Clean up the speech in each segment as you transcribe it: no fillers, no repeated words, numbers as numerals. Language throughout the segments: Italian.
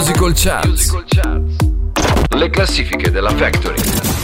Musical Charts. Le classifiche della Factory.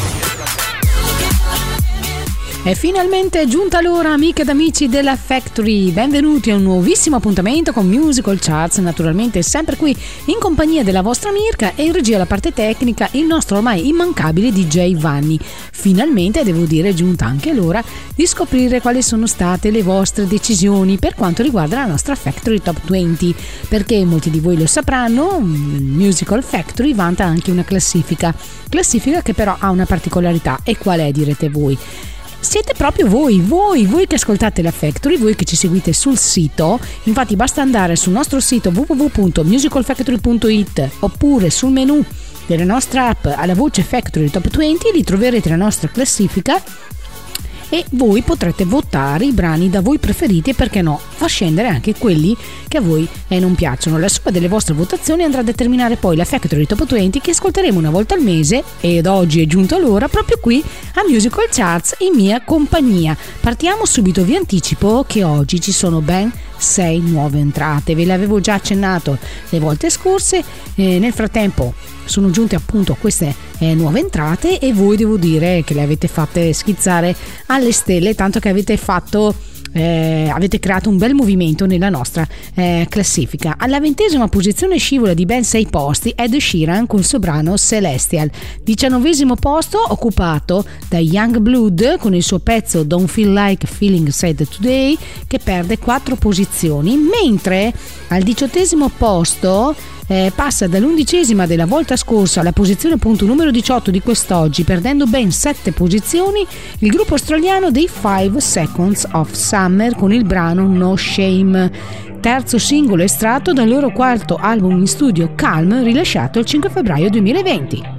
È finalmente giunta l'ora, amiche ed amici della Factory. Benvenuti a un nuovissimo appuntamento con Musical Charts, naturalmente sempre qui in compagnia della vostra Mirka e in regia alla parte tecnica il nostro ormai immancabile DJ Vanni. Finalmente, devo dire, è giunta anche l'ora di scoprire quali sono state le vostre decisioni per quanto riguarda la nostra Factory Top 20, perché molti di voi lo sapranno, Musical Factory vanta anche una classifica che però ha una particolarità. E qual è, direte voi? Siete proprio voi che ascoltate la Factory, voi che ci seguite sul sito. Infatti basta andare sul nostro sito www.musicalfactory.it oppure sul menu della nostra app alla voce Factory Top 20, lì troverete la nostra classifica e voi potrete votare i brani da voi preferiti e, perché no, fa scendere anche quelli che a voi non piacciono. La somma delle vostre votazioni andrà a determinare poi la Factory Top 20 che ascolteremo una volta al mese, ed oggi è giunta l'ora proprio qui a Musical Charts in mia compagnia. Partiamo subito, vi anticipo che oggi ci sono ben 6 nuove entrate, ve le avevo già accennato le volte scorse, nel frattempo sono giunte appunto queste nuove entrate e voi devo dire che le avete fatte schizzare alle stelle, tanto che avete creato un bel movimento nella nostra classifica. Alla 20ª posizione scivola di ben 6 posti Ed Sheeran con il suo brano Celestial. 19° posto occupato da Youngblood con il suo pezzo Don't Feel Like Feeling Sad Today, che perde 4 posizioni, mentre al 18° posto passa dall'11ª della volta scorsa alla posizione appunto numero 18 di quest'oggi, perdendo ben 7 posizioni, il gruppo australiano dei 5 Seconds of Summer con il brano No Shame, terzo singolo estratto dal loro quarto album in studio Calm, rilasciato il 5 febbraio 2020.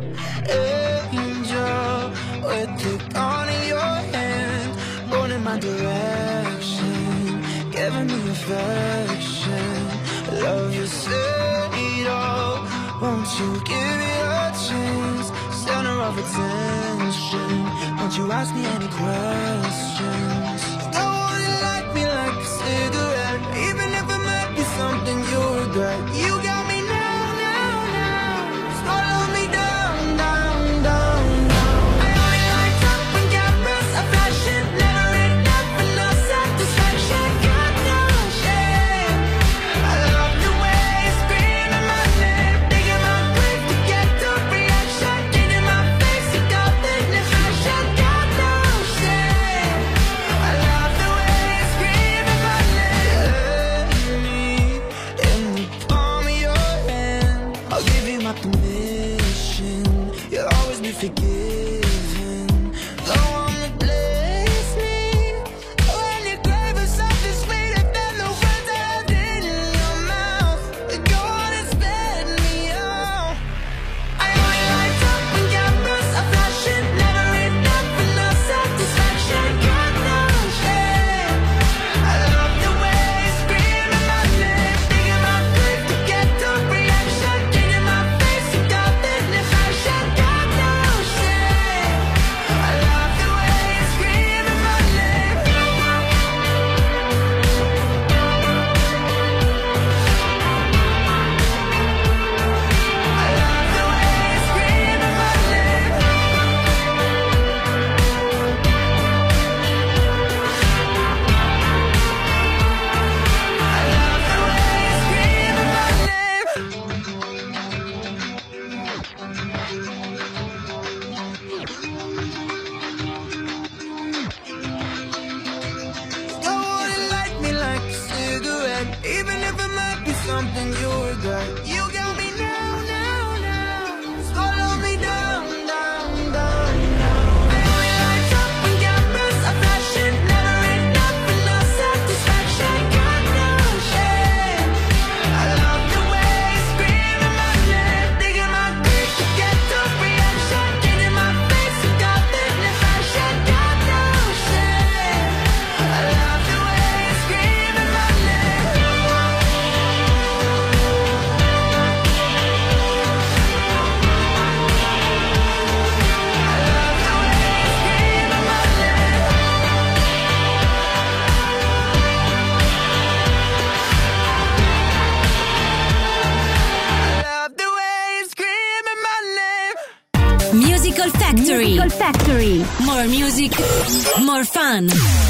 Won't you give me a chance, center of attention? Won't you ask me any questions? No one like me like a cigarette, even if it might be something you regret. You got me now, now, now. Swallow me down, down, down, down. I only like top and cameras, a fashion, never enough for no satisfaction. Got no shame. I love the way you scream in my name. Forgiven, go on to bless me. When you crave for something sweeter than the words I have in your mouth, go on and spit me out. I only like top and cameras, a fashion, never enough for no satisfaction. Got no shame. I love the way you scream in my name, digging my grave to get the reaction, digging my face to got that fashion. Even if it might be something you regret, you got me now, now, now. Swallow me down, down, down, down. I only like top and cameras, a fashion, never enough for no satisfaction. Got no shame. I love the way you scream in my name, digging my grave to get the reaction, getting my face to got that fashion. Got no shame. I love the way you scream in my name. Musical Factory. More music, more fun.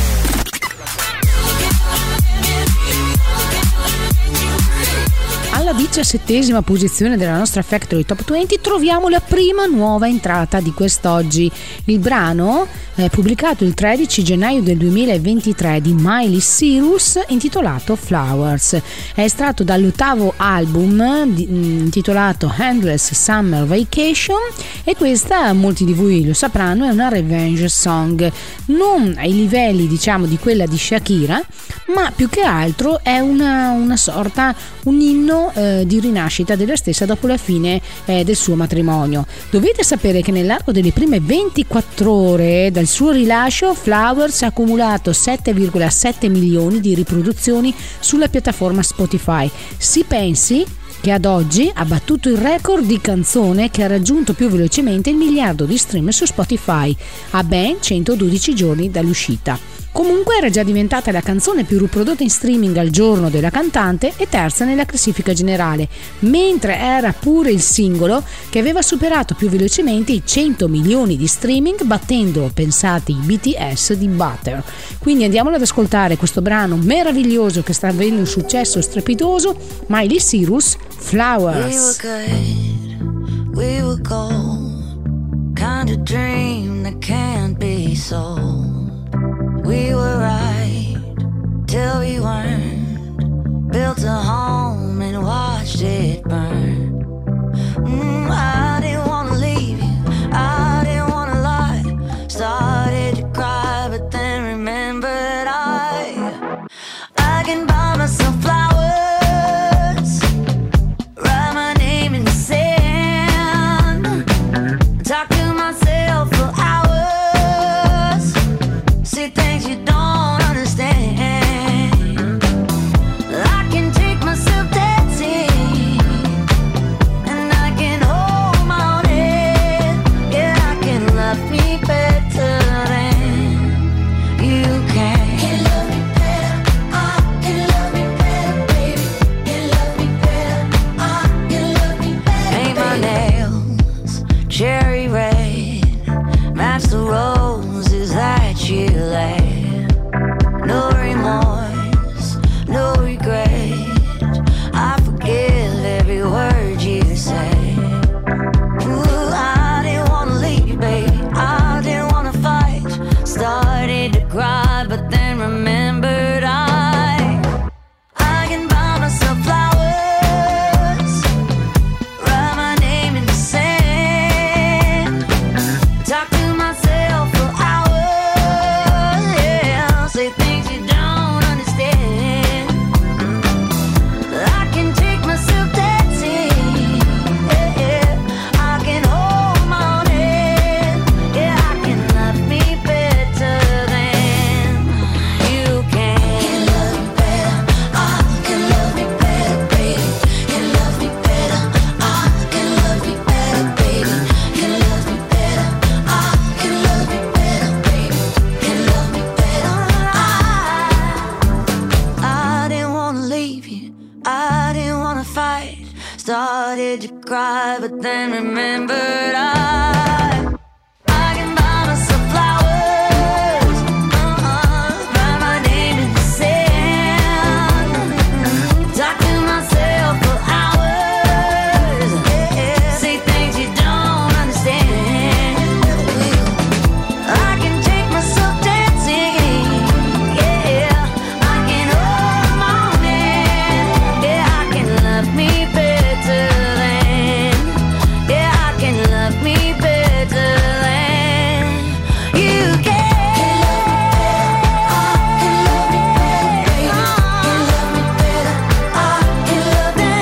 Alla 17ª posizione della nostra Factory Top 20 troviamo la prima nuova entrata di quest'oggi. Il brano pubblicato il 13 gennaio del 2023 di Miley Cyrus, intitolato Flowers. È estratto dall'8º album intitolato Endless Summer Vacation, e questa, molti di voi lo sapranno, è una revenge song, non ai livelli diciamo di quella di Shakira, ma più che altro è una sorta, un inno di rinascita della stessa dopo la fine del suo matrimonio. Dovete sapere che nell'arco delle prime 24 ore dal suo rilascio Flowers ha accumulato 7,7 milioni di riproduzioni sulla piattaforma Spotify. Si pensi che ad oggi ha battuto il record di canzone che ha raggiunto più velocemente il miliardo di stream su Spotify a ben 112 giorni dall'uscita. Comunque era già diventata la canzone più riprodotta in streaming al giorno della cantante e terza nella classifica generale, mentre era pure il singolo che aveva superato più velocemente i 100 milioni di streaming, battendo, pensate, i BTS di Butter. Quindi andiamolo ad ascoltare questo brano meraviglioso che sta avendo un successo strepitoso, Miley Cyrus, Flowers. We were gold, kind of dream that can't be sold. We were right till we weren't. Built a home and watched it burn. I didn't wanna leave you, I didn't wanna lie. Started to cry, but then remembered I can buy myself flowers, write my name in the sand, talk to myself for hours, see things you don't understand. I can take myself dancing, and I can hold my own head. Yeah, I can love me better than you can. Can love me better, I can love me better, baby. Can love me better, I can love me better. Paint my nails cherry red, match the roses that you laid. No remorse, no regret, I forgive every word you say. Ooh, I didn't wanna leave, baby, I didn't wanna fight. Started to cry, but then remembered I can buy myself flowers, write my name in the sand, talk to myself for hours, yeah, say things you don't understand. I can take myself dancing, yeah, I can hold my own head, yeah, I can love me better than you can. Can love me better, I can love me better, baby. Can love me better, I can love me better, baby. Can love me better, I can love me better, baby. Can love me better, I didn't wanna leave you, I didn't wanna fight. Started to cry, but then remembered I can buy myself flowers, write my name in the sand, talk to myself for hours, yeah, say things you don't understand. I can take myself dancing, yeah, I can hold my own hand, yeah, I can love me better than, yeah, I can love me better than you can. Can love me better, I can love me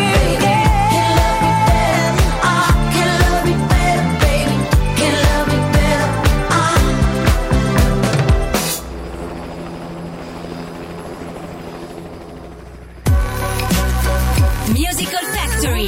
better, baby. Can love me better, I can love me better, baby. Can love me better, Musical Factory.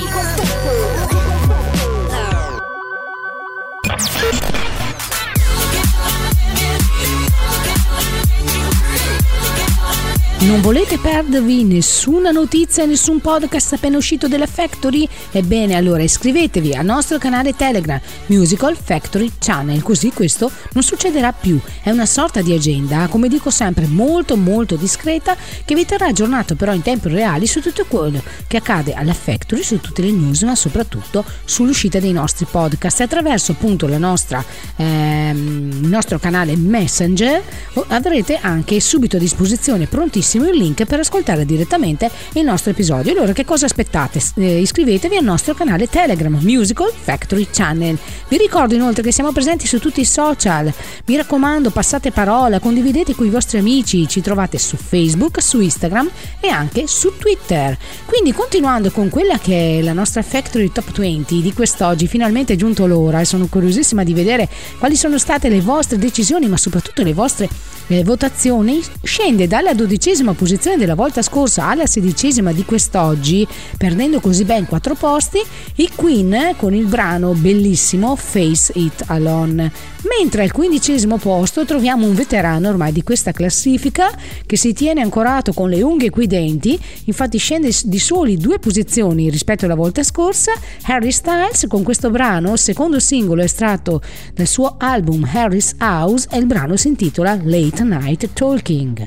Non volete perdervi nessuna notizia, nessun podcast appena uscito della Factory? Ebbene, allora iscrivetevi al nostro canale Telegram Musical Factory Channel, così questo non succederà più. È una sorta di agenda, come dico sempre, molto molto discreta, che vi terrà aggiornato però in tempi reali su tutto quello che accade alla Factory, su tutte le news, ma soprattutto sull'uscita dei nostri podcast. E attraverso appunto la nostra il nostro canale Messenger avrete anche subito a disposizione, prontissimo, il link per ascoltare direttamente il nostro episodio. Allora che cosa aspettate? Iscrivetevi al nostro canale Telegram Musical Factory Channel. Vi ricordo inoltre che siamo presenti su tutti i social, mi raccomando, passate parola, condividete con i vostri amici, ci trovate su Facebook, su Instagram e anche su Twitter. Quindi continuando con quella che è la nostra Factory Top 20 di quest'oggi, finalmente è giunto l'ora e sono curiosissima di vedere quali sono state le vostre decisioni, ma soprattutto le vostre votazioni. Scende dalla 12ª posizione della volta scorsa alla 16ª di quest'oggi, perdendo così ben 4 posti, i Queen con il brano bellissimo Face It Alone. Mentre al 15° posto troviamo un veterano ormai di questa classifica che si tiene ancorato con le unghie qui denti, infatti scende di soli 2 posizioni rispetto alla volta scorsa, Harry Styles con questo brano, secondo singolo estratto dal suo album Harry's House, e il brano si intitola Late Night Talking.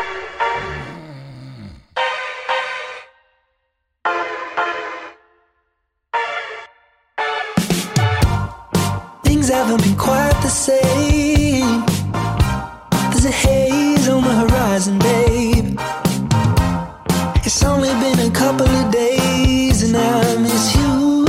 Things haven't been quite the same. There's a haze on the horizon, babe. It's only been a couple of days and I miss you.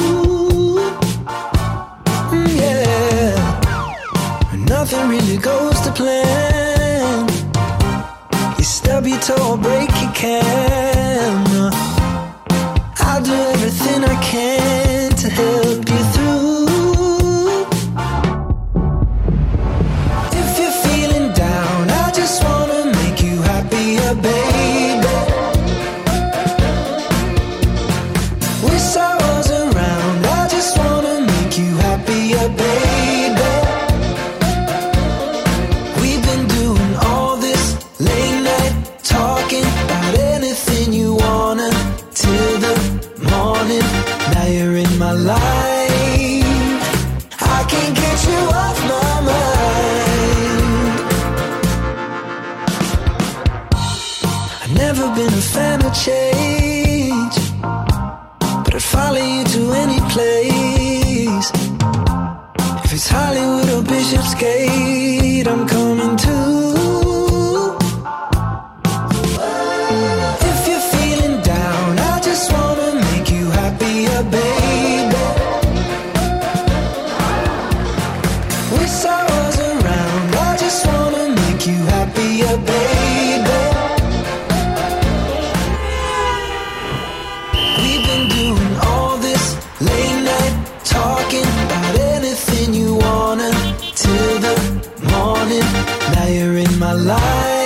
Yeah. Nothing really goes to plan. You stub your toe or break your can. I'll do everything I can to help you through. Baby, wish I was around. I just wanna make you happier, baby. We've been doing all this late night talking about anything you wanna till the morning. Now you're in my life. I can't get you off my mind. Never been a fan of change, but I'd follow you to any place. If it's Hollywood or Bishopsgate, I'm coming too. If you're feeling down, I just wanna make you happier, baby. Wish I was around, I just wanna make you happier, baby. Now you're in my life.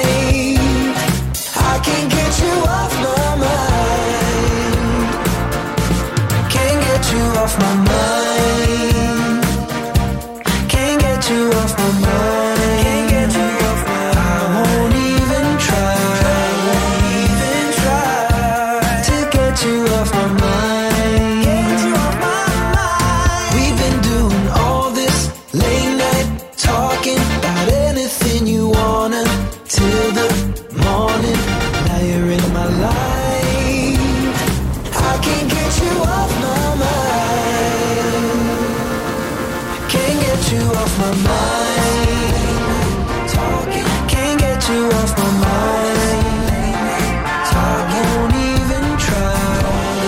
I can't get you off my mind. Can't get you off my mind. Can't get you off my mind. Can't get you off my mind. I won't even try. Even try to get you off my mind. Get you off my mind. We've been doing all this late night talking about anything you wanna till the morning. Now you're in my life. I can't get you off my mind. Can't get you off my mind. Talking, can't get you off my mind. Talking, won't even try.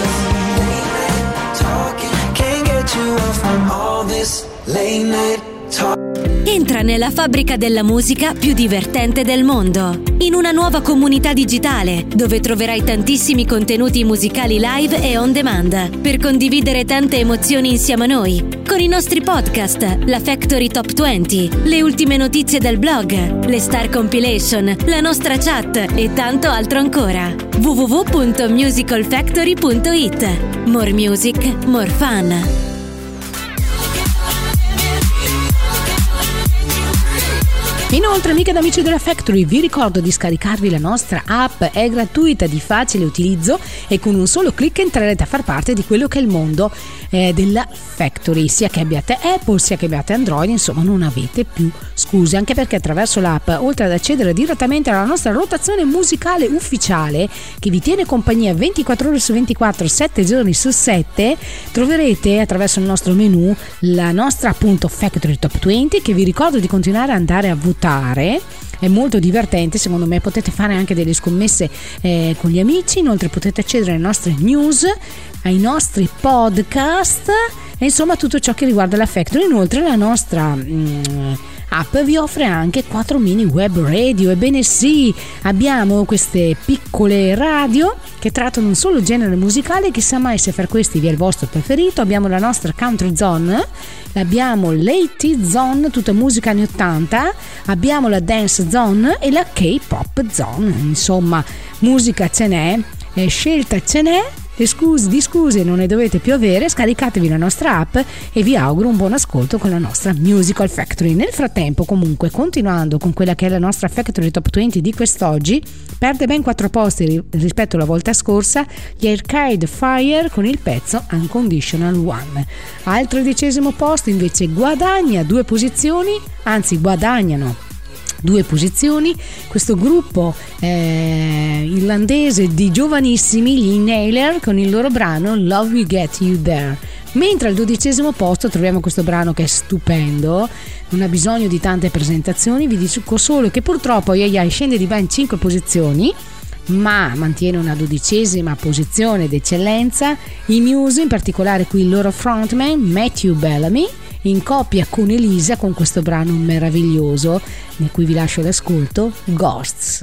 Talking, can't get you off from all this late night talk. Entra nella fabbrica della musica più divertente del mondo, in una nuova comunità digitale dove troverai tantissimi contenuti musicali live e on demand per condividere tante emozioni insieme a noi, con i nostri podcast, la Factory Top 20, le ultime notizie del blog, le Star Compilation, la nostra chat e tanto altro ancora. www.musicalfactory.it. More music, more fun. Inoltre, amiche ed amici della Factory, vi ricordo di scaricarvi la nostra app, è gratuita, di facile utilizzo e con un solo clic entrerete a far parte di quello che è il mondo della Factory, sia che abbiate Apple sia che abbiate Android, insomma non avete più scuse, anche perché attraverso l'app, oltre ad accedere direttamente alla nostra rotazione musicale ufficiale che vi tiene compagnia 24 ore su 24, 7 giorni su 7, troverete attraverso il nostro menu la nostra appunto Factory Top 20, che vi ricordo di continuare ad andare a votare. È molto divertente, secondo me potete fare anche delle scommesse con gli amici. Inoltre potete accedere alle nostre news, ai nostri podcast e insomma tutto ciò che riguarda la Factory. Inoltre la nostra app vi offre anche 4 mini web radio. Ebbene sì, abbiamo queste piccole radio che trattano un solo genere musicale, chissà mai se fra questi vi è il vostro preferito. Abbiamo la nostra Country Zone, abbiamo l'A.T. Zone, tutta musica anni 80, abbiamo la Dance Zone e la K-Pop Zone. Insomma, musica ce n'è, scelta ce n'è. Di scuse non ne dovete più avere, scaricatevi la nostra app e vi auguro un buon ascolto con la nostra Musical Factory. Nel frattempo, comunque, continuando con quella che è la nostra Factory Top 20 di quest'oggi, perde ben 4 posti rispetto alla volta scorsa gli Arcade Fire con il pezzo Unconditional One. Al 13° posto invece guadagnano 2 posizioni questo gruppo irlandese di giovanissimi, gli Inhaler, con il loro brano Love Will Get You There. Mentre al 12° posto troviamo questo brano che è stupendo, non ha bisogno di tante presentazioni, vi dico solo che purtroppo scende di ben 5 posizioni, ma mantiene una 12ª posizione d'eccellenza. I Muse, in particolare qui il loro frontman Matthew Bellamy, in coppia con Elisa, con questo brano meraviglioso di cui vi lascio l'ascolto, Ghosts.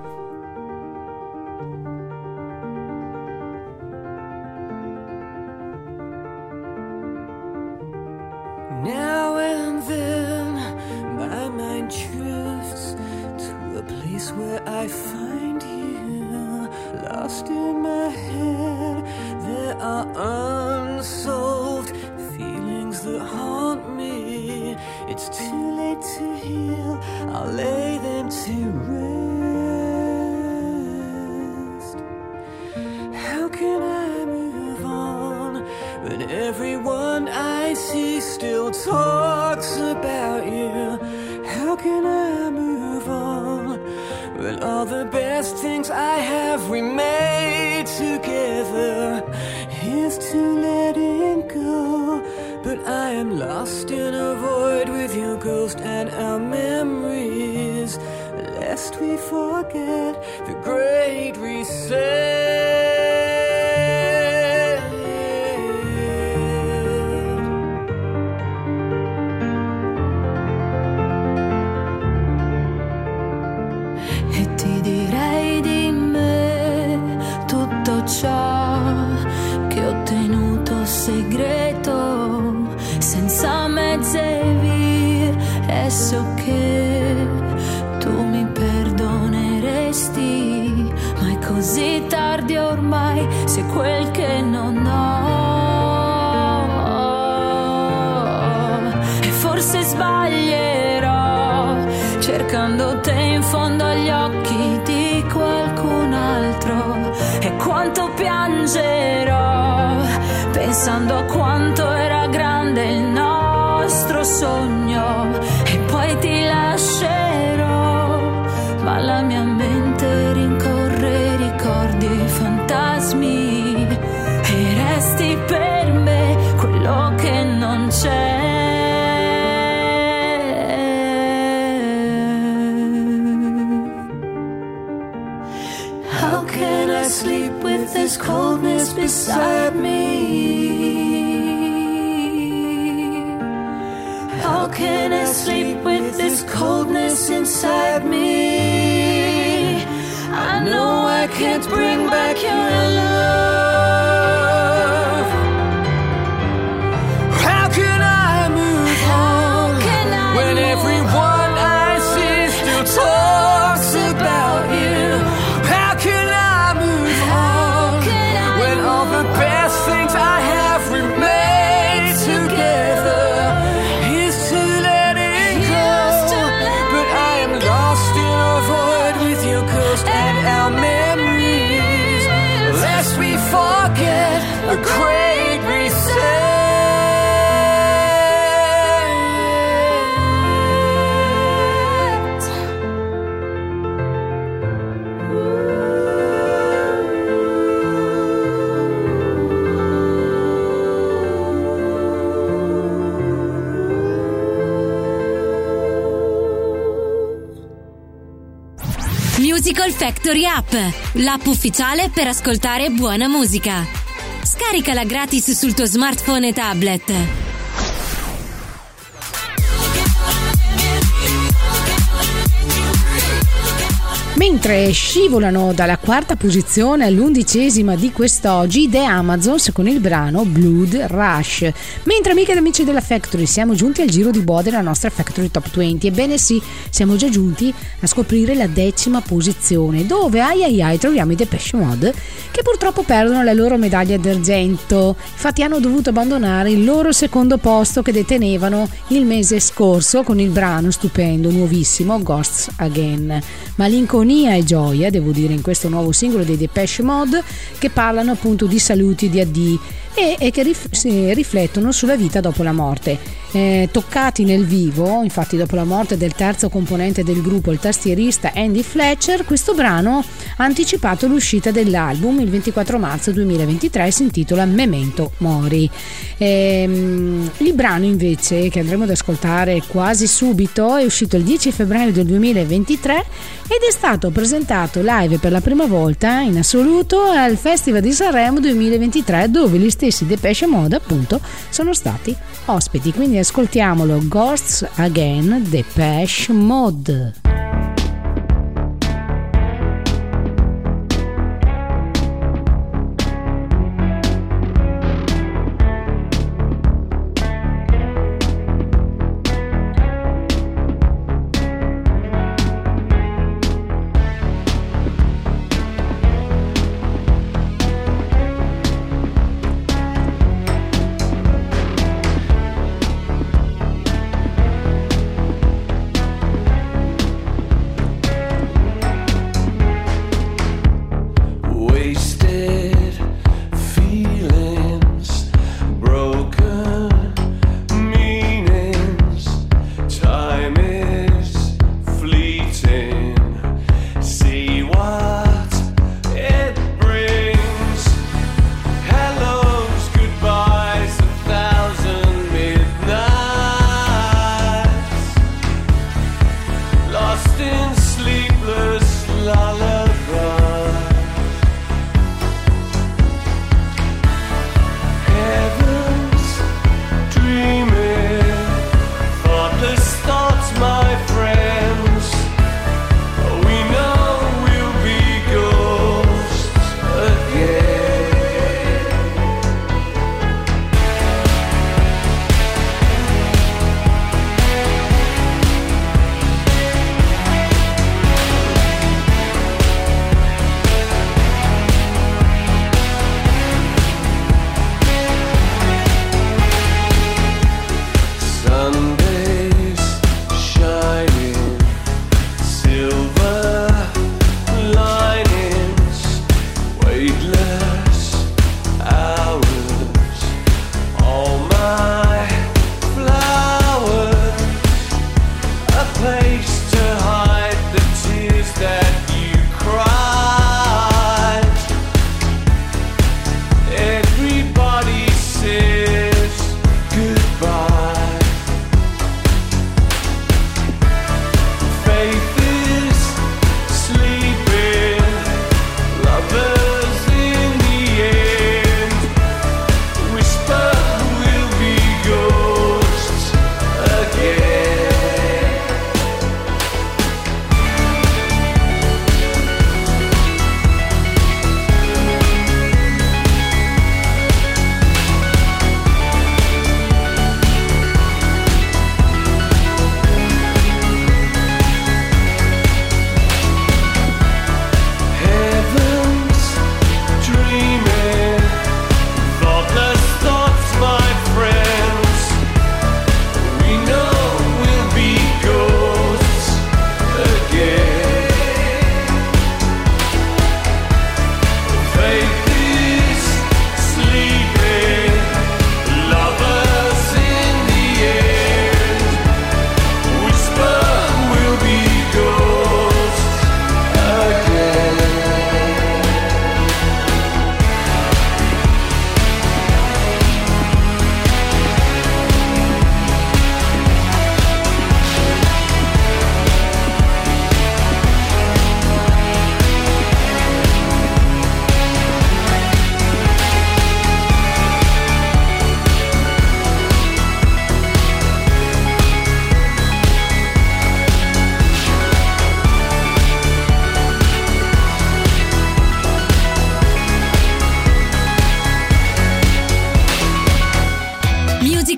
Now and then my mind drifts to a place where I find you, lost in my head. There are unsolved feelings that haunt me. It's too late to heal, I'll lay them to rest. How can I move on when everyone I see still talks about you? How can I move on when all the best things I have we made together? Here's to letting go, but I am lost in a void with your ghost and our memories, lest we forget the great reset. E ti direi di me tutto ciò che ho tenuto segreto, senza mezze vie, e so che tu mi perdoneresti, ma è così tardi ormai, se quel che non ho. E forse sbaglierò cercando te in fondo agli occhi di qualcun altro, e quanto piangerò pensando a quanto era grande il nostro sogno, e poi ti lascerò, ma la mia mente rincorre ricordi e fantasmi, e resti per me quello che non c'è. How can I sleep with this coldness beside me? How can I sleep with this coldness inside me? I know I can't bring back your love. How can I move on when everyone I see still talks about you? How can I move on when all the best things I have we made together? Here's to letting go, but I The Great Reset. Musical Factory App, l'app ufficiale per ascoltare buona musica. Scaricala gratis sul tuo smartphone e tablet. Mentre scivolano dalla quarta posizione all'11ª di quest'oggi The Amazons con il brano Blood Rush. Mentre amiche ed amici della Factory siamo giunti al giro di boa della nostra Factory Top 20. Ebbene sì, siamo già giunti a scoprire la 10ª posizione, dove ai troviamo i Depeche Mode, che purtroppo perdono la loro medaglia d'argento. Infatti hanno dovuto abbandonare il loro secondo posto che detenevano il mese scorso con il brano stupendo, nuovissimo, Ghosts Again. Malinconia e gioia, devo dire, in questo nuovo singolo dei Depeche Mode, che parlano appunto di saluti, di addii e che riflettono sulla vita dopo la morte. Toccati nel vivo, infatti, dopo la morte del terzo componente del gruppo, il tastierista Andy Fletcher, questo brano ha anticipato l'uscita dell'album il 24 marzo 2023 e si intitola Memento Mori. Il brano invece, che andremo ad ascoltare quasi subito, è uscito il 10 febbraio del 2023 ed è stato presentato live per la prima volta in assoluto al Festival di Sanremo 2023, dove gli stessi Depeche Mode appunto sono stati ospiti. Quindi ascoltiamolo, Ghosts Again, Depeche Mode.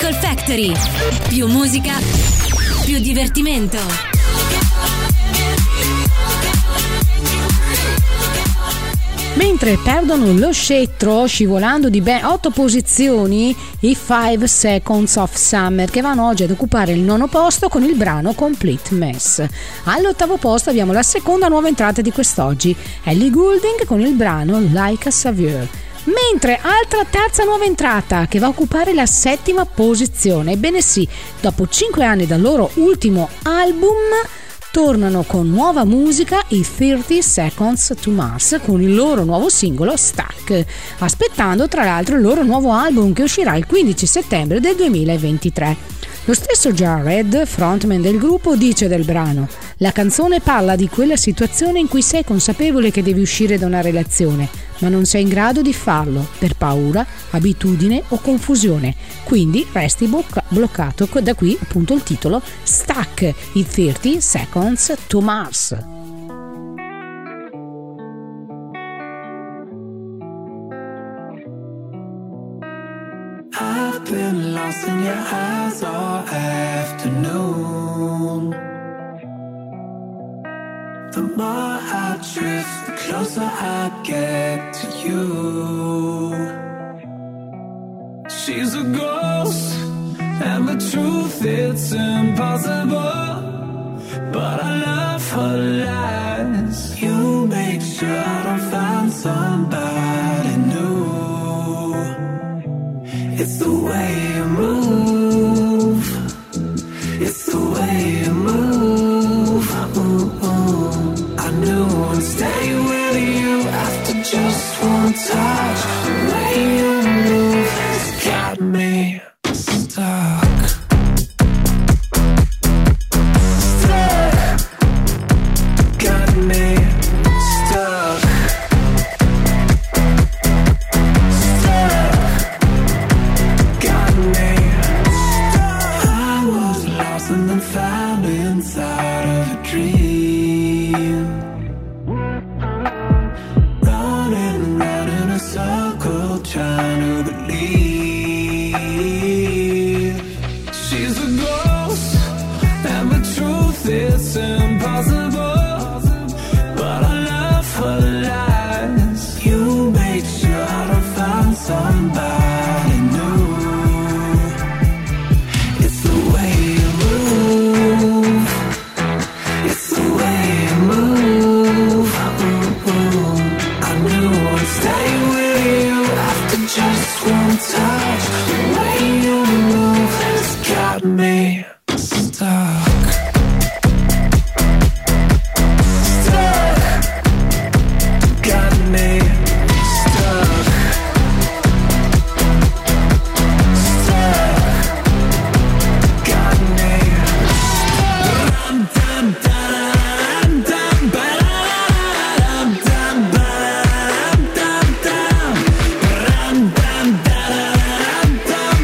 Musical Factory. Più musica, più divertimento. Mentre perdono lo scettro scivolando di ben 8 posizioni i 5 Seconds of Summer, che vanno oggi ad occupare il 9° posto con il brano Complete Mess. All'8° posto abbiamo la seconda nuova entrata di quest'oggi, Ellie Goulding con il brano Like a Savior. Mentre altra terza nuova entrata che va a occupare la 7ª posizione. Ebbene sì, dopo 5 anni dal loro ultimo album tornano con nuova musica i 30 Seconds to Mars con il loro nuovo singolo Stuck, aspettando tra l'altro il loro nuovo album che uscirà il 15 settembre del 2023. Lo stesso Jared, frontman del gruppo, dice del brano: la canzone parla di quella situazione in cui sei consapevole che devi uscire da una relazione, ma non sei in grado di farlo per paura, abitudine o confusione, quindi resti bloccato. Da qui appunto il titolo Stuck, i 30 Seconds to Mars. I've been lost in your eyes all afternoon. The more I drift, the closer I get to you. She's a ghost, and the truth, it's impossible. But I love her lies. You make sure I don't find somebody new. It's the way you move. It's the way you move. I knew I'd stay with you after just one touch. The way you move has got me stuck. Stuck. Got me stuck. And then found inside of a dream, running round in a circle trying to believe. She's a ghost, and the truth is impossible. But I love her lies. You make sure I don't find somebody new. It's the way you move. It's the way you move. I knew I'd stay with you after just one touch. The way you move has got me stuck. Stuck. Got me stuck. Stuck. Got me. Dum dum dum dum dum dum dum dum dum dum dum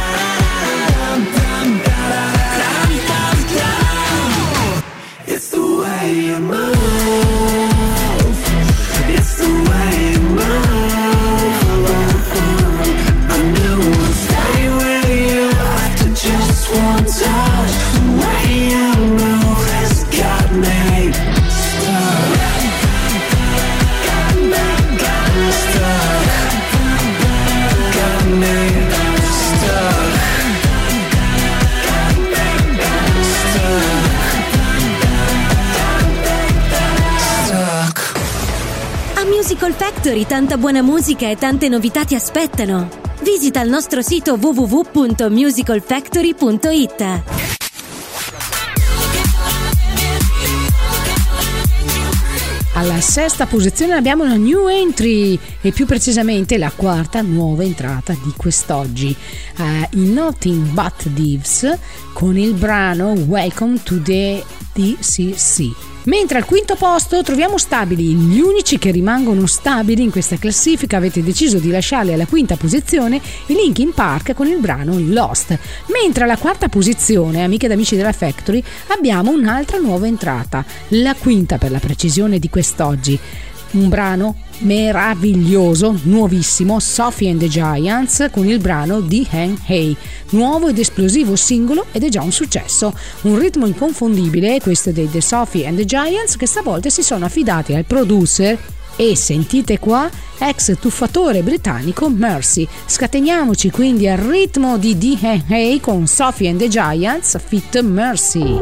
dum. It's the way you move. It's the way you move. I knew I'd stay with you after just one touch. The way you move has got me stuck. Got me stuck. Got me stuck. Stuck. A Musical Factory tanta buona musica e tante novità ti aspettano. Visita il nostro sito www.musicalfactory.it. Alla 6ª posizione abbiamo una new entry e più precisamente la 4ª nuova entrata di quest'oggi, i Nothing But Thieves con il brano Welcome to the DCC. Mentre al 5° posto troviamo stabili, gli unici che rimangono stabili in questa classifica, avete deciso di lasciarli alla 5ª posizione, i Linkin Park con il brano Lost. Mentre alla 4ª posizione, amiche ed amici della Factory, abbiamo un'altra nuova entrata, la 5ª per la precisione di quest'oggi, un brano meraviglioso, nuovissimo, Sophie and the Giants con il brano di Hang Hey, nuovo ed esplosivo singolo ed è già un successo. Un ritmo inconfondibile, questo dei The Sophie and the Giants, che stavolta si sono affidati al producer e, sentite qua, ex tuffatore britannico Mercy. Scateniamoci quindi al ritmo di The Hang Hey con Sophie and the Giants feat Mercy.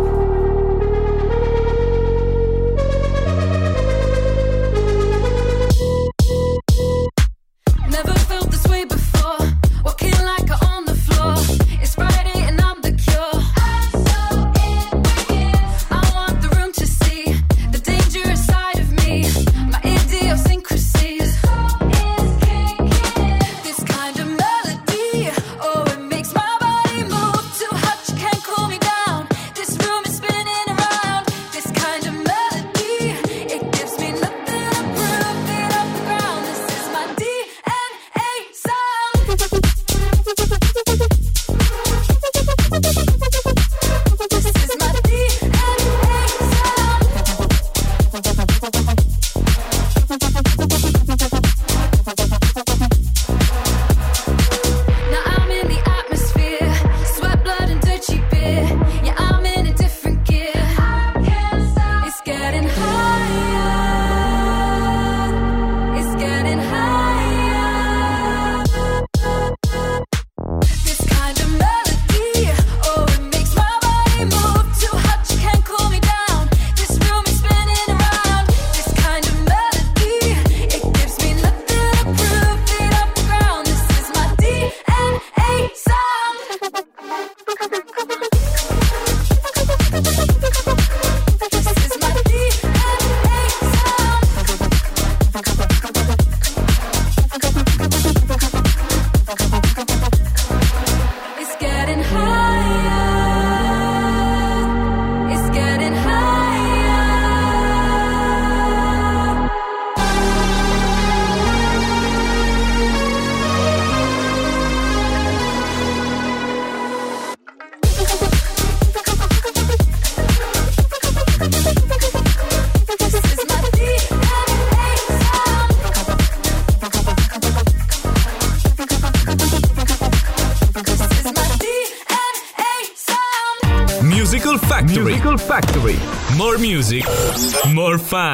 Musical Factory. More music, more fun.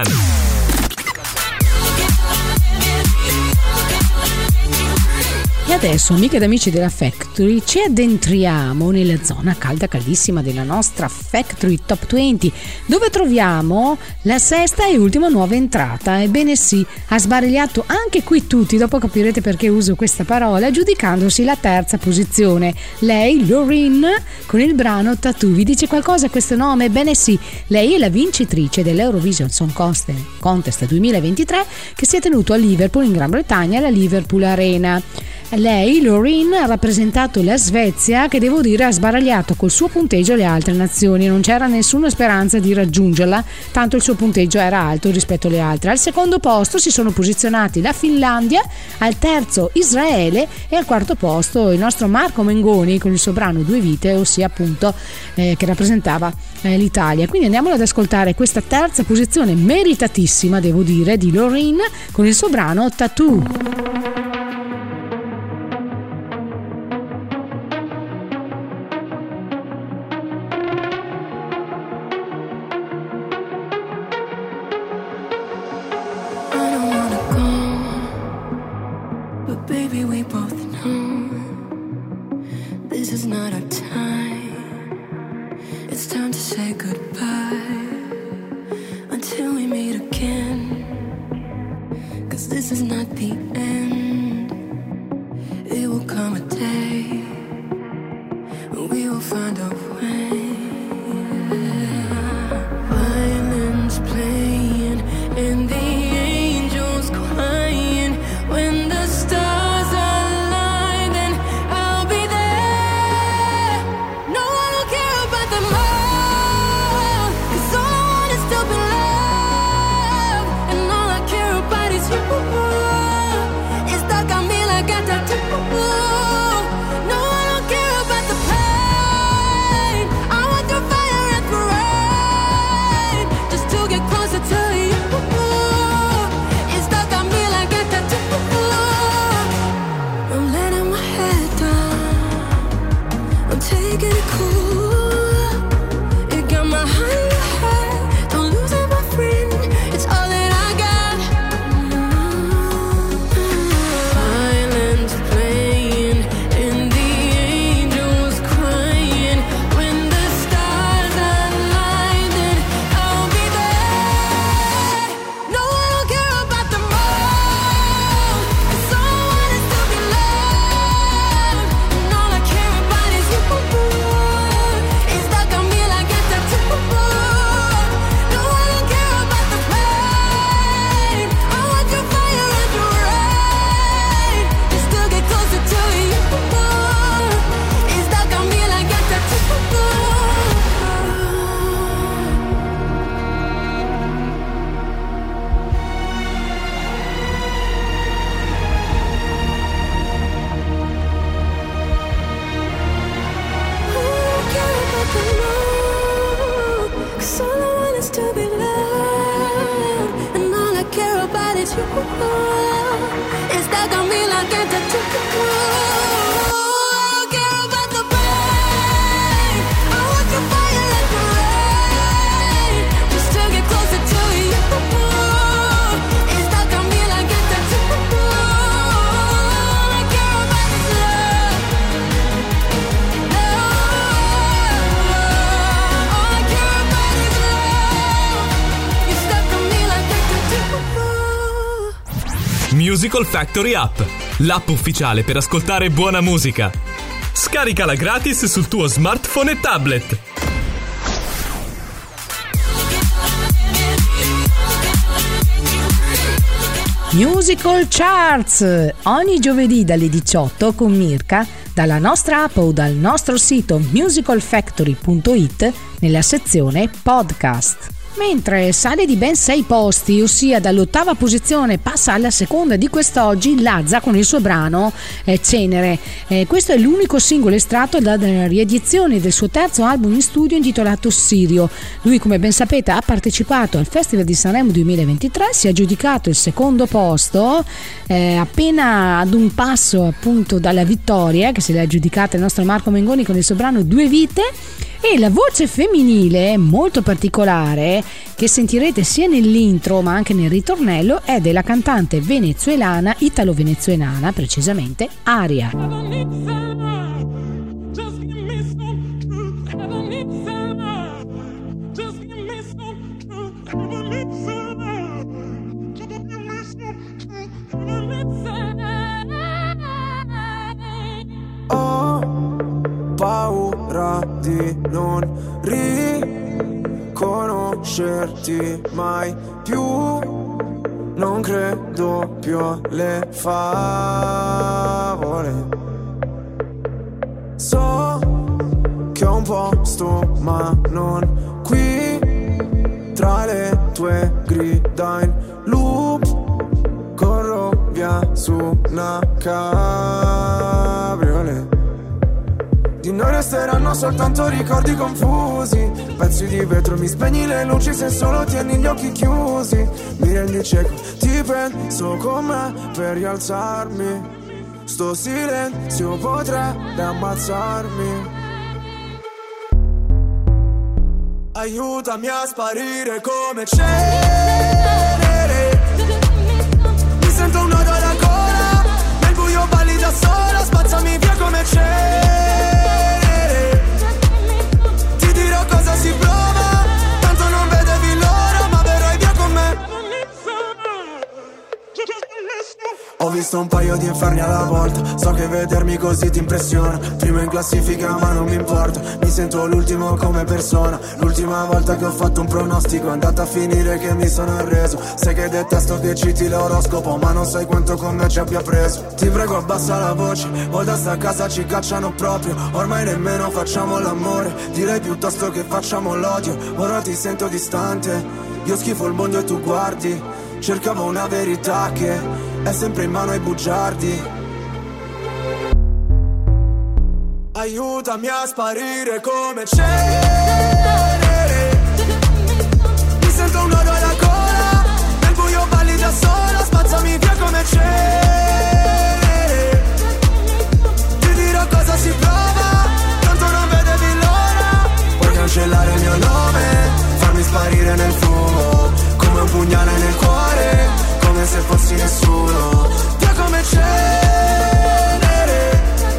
E adesso, amiche ed amici della Factory, ci addentriamo nella zona calda caldissima della nostra Factory Top 20, dove troviamo la sesta e ultima nuova entrata. Ebbene sì, ha sbaragliato anche qui tutti, dopo capirete perché uso questa parola, giudicandosi la terza posizione. Lei, Loreen, con il brano Tattoo. Vi dice qualcosa questo nome? Ebbene sì, lei è la vincitrice dell'Eurovision Song Contest 2023 che si è tenuto a Liverpool, in Gran Bretagna, alla Liverpool Arena. Lei, Loreen, ha rappresentato la Svezia, che devo dire ha sbaragliato col suo punteggio le altre nazioni. Non c'era nessuna speranza di raggiungerla, tanto il suo punteggio era alto rispetto alle altre. Al secondo posto si sono posizionati la Finlandia, al terzo Israele e al quarto posto il nostro Marco Mengoni con il suo brano Due Vite, ossia appunto che rappresentava l'Italia. Quindi andiamo ad ascoltare questa terza posizione meritatissima, devo dire, di Loreen con il suo brano Tattoo. It's stuck on me like a tattoo. I don't care about the pain. I want your fire like the rain, just to get closer to you. It's stuck on me like a tattoo. All I care about is love. All I care about is love. You're stuck on me like a tattoo. Musical Factory App, l'app ufficiale per ascoltare buona musica. Scaricala gratis sul tuo smartphone e tablet. Musical Charts, ogni giovedì dalle 18 con Mirka, dalla nostra app o dal nostro sito musicalfactory.it nella sezione podcast. Mentre sale di ben 6 posti, ossia dall'8ª posizione passa alla seconda di quest'oggi Lazza con il suo brano Cenere. Questo è l'unico singolo estratto dalla riedizione del suo terzo album in studio intitolato Sirio. Lui, come ben sapete, ha partecipato al Festival di Sanremo 2023, si è aggiudicato il secondo posto, appena ad un passo appunto dalla vittoria che se l'è aggiudicata il nostro Marco Mengoni con il suo brano Due Vite. E la voce femminile molto particolare che sentirete sia nell'intro ma anche nel ritornello è della cantante venezuelana, italo-venezuelana precisamente, Aria. Paura di non riconoscerti mai più, non credo più alle favole. So che ho un posto ma non qui, tra le tue grida in loop, corro via su una cabriolet. Di noi resteranno soltanto ricordi confusi, pezzi di vetro, mi spegni le luci se solo tieni gli occhi chiusi. Mi rendi cieco, ti penso con me per rialzarmi, sto silenzio potrebbe ammazzarmi. Aiutami a sparire come cenere, mi sento un nodo alla gola, nel buio balli da sola, spazzami via come cenere. Cosa si prova, tanto non vedevi l'ora, ma verrai via con me. Ho visto un paio di inferni alla volta, so che vedermi così ti impressiona. Primo in classifica ma non mi importa, mi sento l'ultimo come persona. L'ultima volta che ho fatto un pronostico è andata a finire che mi sono arreso. Sai che detesto che citi l'oroscopo, ma non sai quanto con me ci abbia preso. Ti prego abbassa la voce, o da sta casa ci cacciano proprio. Ormai nemmeno facciamo l'amore, direi piuttosto che facciamo l'odio. Ora ti sento distante, io schifo il mondo e tu guardi. Cercavo una verità che è sempre in mano ai bugiardi. Aiutami a sparire come cenere, mi sento un nodo alla gola, nel buio balli da sola, spazzami via come cenere. Ti dirò cosa si prova, tanto non vedevi l'ora. Puoi cancellare il mio nome, farmi sparire nel fumo, come un pugnale nel cuore, come se fossi nessuno. Via come cenere,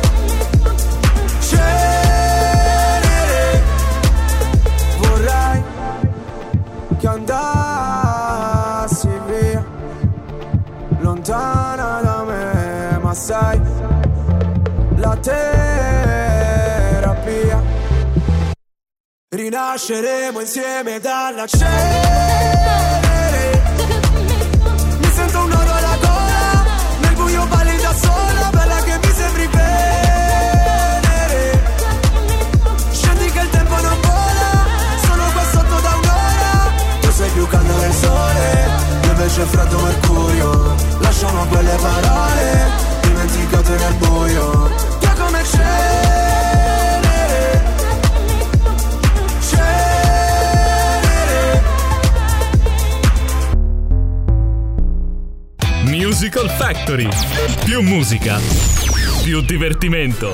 cenere. Vorrei che andassi via, lontana da me, ma sai, la terapia. Rinasceremo insieme dalla cenere. Mi sento un nodo alla gola, nel buio balli da sola, bella che mi sembri venere. Scendi che il tempo non vola, sono qua sotto da un'ora. Tu sei più caldo del sole, io invece freddo mercurio. Lasciamo quelle parole dimenticate nel buio. Che come cenere, cenere. Musical Factory. Più musica, più divertimento.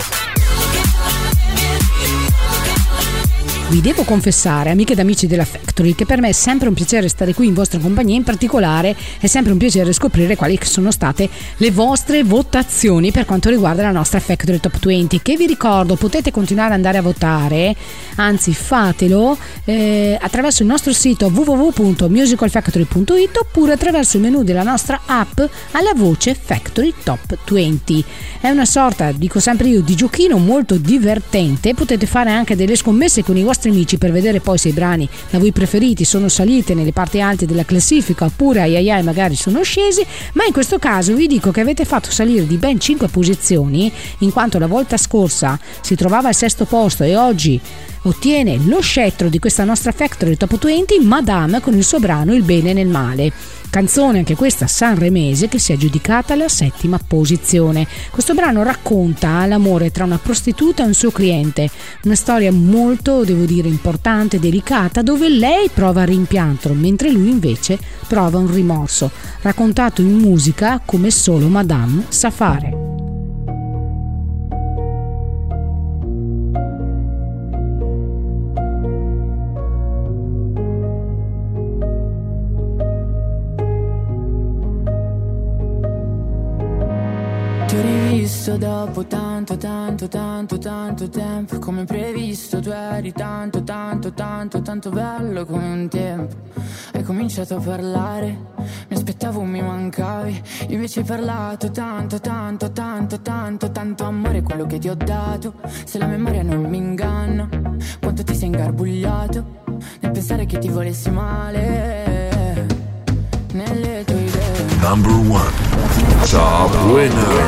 Vi devo confessare, amiche ed amici della Factory, che per me è sempre un piacere stare qui in vostra compagnia. In particolare è sempre un piacere scoprire quali sono state le vostre votazioni per quanto riguarda la nostra Factory Top 20, che vi ricordo potete continuare ad andare a votare, anzi fatelo attraverso il nostro sito www.musicalfactory.it oppure attraverso il menu della nostra app alla voce Factory Top 20. È una sorta, dico sempre io, di giochino molto divertente. Potete fare anche delle scommesse con i vostri amici per vedere poi se i brani da voi preferiti sono salite nelle parti alte della classifica oppure ai magari sono scesi, ma in questo caso vi dico che avete fatto salire di ben 5 posizioni, in quanto la volta scorsa si trovava al 6° posto e oggi ottiene lo scettro di questa nostra Factory Top 20 Madame con il suo brano Il bene nel male, canzone anche questa sanremese che si è aggiudicata alla 7ª posizione. Questo brano racconta l'amore tra una prostituta e un suo cliente, una storia molto, devo dire, importante, delicata, dove lei prova rimpianto mentre lui invece prova un rimorso, raccontato in musica come solo Madame sa fare. Ti ho rivisto dopo tanto tempo, come previsto tu eri tanto bello come un tempo. Hai cominciato a parlare, mi aspettavo mi mancavi, invece hai parlato tanto amore quello che ti ho dato. Se la memoria non mi inganna, quanto ti sei ingarbugliato nel pensare che ti volessi male nelle tue idee. Number 1 Top Winner.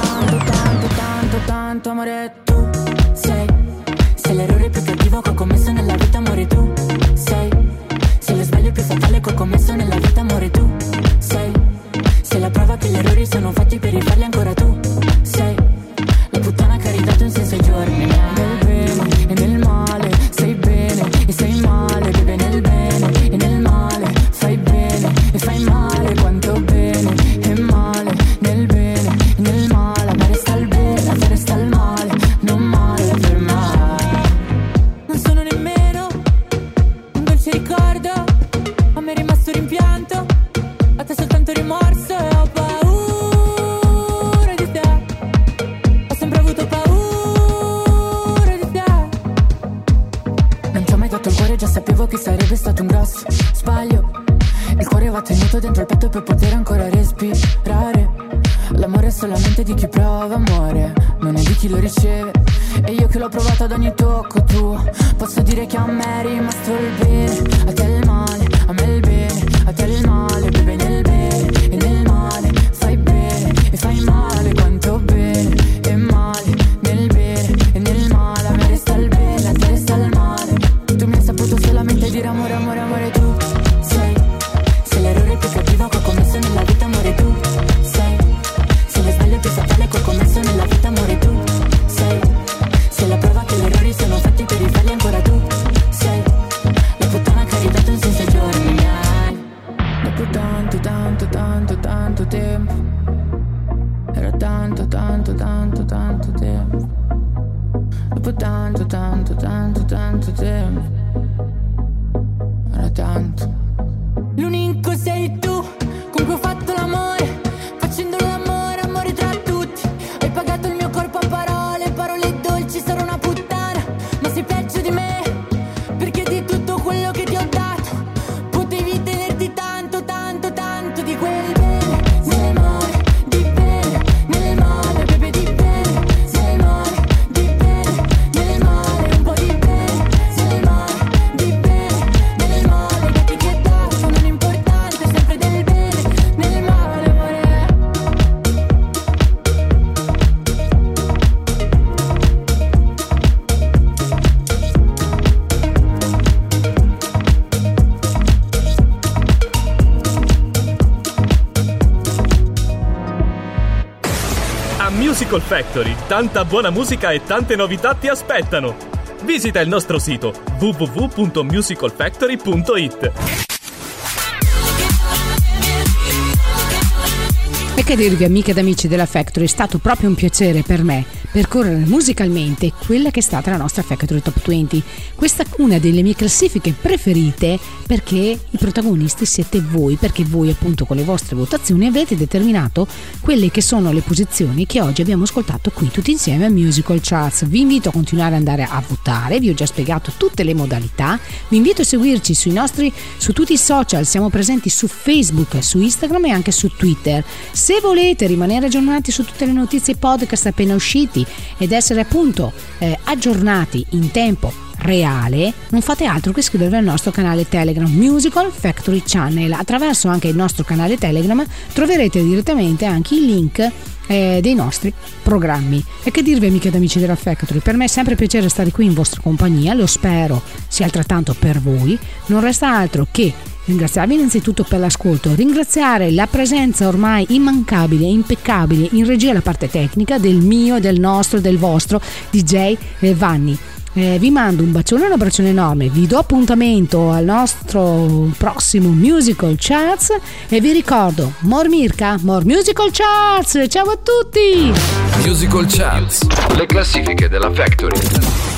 Tanto amore tu sei l'errore più cattivo che ho commesso nella vita, amore tu sei lo sbaglio più fatale che ho commesso nella vita, amore tu sei la prova che gli errori sono fatti per rifarli ancora, tu sei la puttana che ha ridato un senso ai giorni nel bene e nel male, sei bene e sei male, beve nel bene e nel male, fai bene e fai male, quanto bene e male, nel bene e nel male, amare sta al bene, amare sta al male, non male per mai. Non sono nemmeno un dolce ricordo, a me è rimasto rimpianto, a te soltanto rimorso e ho paura di te, ho sempre avuto paura di te. Non ti ho mai dato il cuore, già sapevo che sarebbe stato un grosso sbaglio. Il cuore va tenuto dentro il petto per poter ancora respirare. L'amore è solamente di chi prova amore, non è di chi lo riceve. E io che l'ho provato ad ogni tocco tuo, posso dire che a me è rimasto il bene, a te il male, a me il bene, a te il male, beve nel bene e nel male, fai bene e fai male, quanto bene e male, nel bene e nel male, a me resta il bene, a te resta il male. Tu mi hai saputo solamente dire amore, amore, amore, tu sei l'errore più cattivo che ho commesso nella vita, amore tu sei lo sbaglio più fatale che ho commesso nella vita, amore tu sei la prova che gli errori sono fatti per rifarli ancora, tu sei la puttana che ha ridato un senso ai giorni miei. Dopo tanto tempo, era tanto tempo, dopo tanto tempo, era tanto. L'unico sei tu con cui ho fatto l'amore, facendo l'amore, amore tra tutti. Hai pagato il mio corpo a parole dolci, sarò una puttana, ma sei peggio di me, perché di tutto quello che ti ho dato potevi tenerti tanto di quel bene nel male, di bene nel male, bebe di bene nel male, di bene nel male, un po' di bene nel male, di bene nel male, dati che dato non importante, sempre del bene nel male, amore. A Musical Factory, tanta buona musica e tante novità ti aspettano. Visita il nostro sito www.musicalfactory.it. E che dirvi, amiche ed amici della Factory, è stato proprio un piacere per me percorrere musicalmente quella che è stata la nostra Factory Top 20. Questa è una delle mie classifiche preferite perché i protagonisti siete voi, perché voi appunto con le vostre votazioni avete determinato quelle che sono le posizioni che oggi abbiamo ascoltato qui tutti insieme a Musical Charts. Vi invito a continuare ad andare a votare, vi ho già spiegato tutte le modalità, vi invito a seguirci su tutti i social, siamo presenti su Facebook, su Instagram e anche su Twitter. Se volete rimanere aggiornati su tutte le notizie podcast appena usciti ed essere appunto aggiornati in tempo reale, non fate altro che iscrivervi al nostro canale Telegram Musical Factory Channel. Attraverso anche il nostro canale Telegram troverete direttamente anche il link dei nostri programmi. E che dirvi, amiche ed amici della Factory, per me è sempre piacere stare qui in vostra compagnia, lo spero sia altrettanto per voi. Non resta altro che ringraziarvi innanzitutto per l'ascolto, ringraziare la presenza ormai immancabile e impeccabile in regia alla parte tecnica del mio, del nostro, del vostro DJ Vanni. Vi mando un bacione e un abbraccione enorme, vi do appuntamento al nostro prossimo Musical Charts e vi ricordo more Mirka, more Musical Charts. Ciao a tutti! Musical Charts, le classifiche della Factory.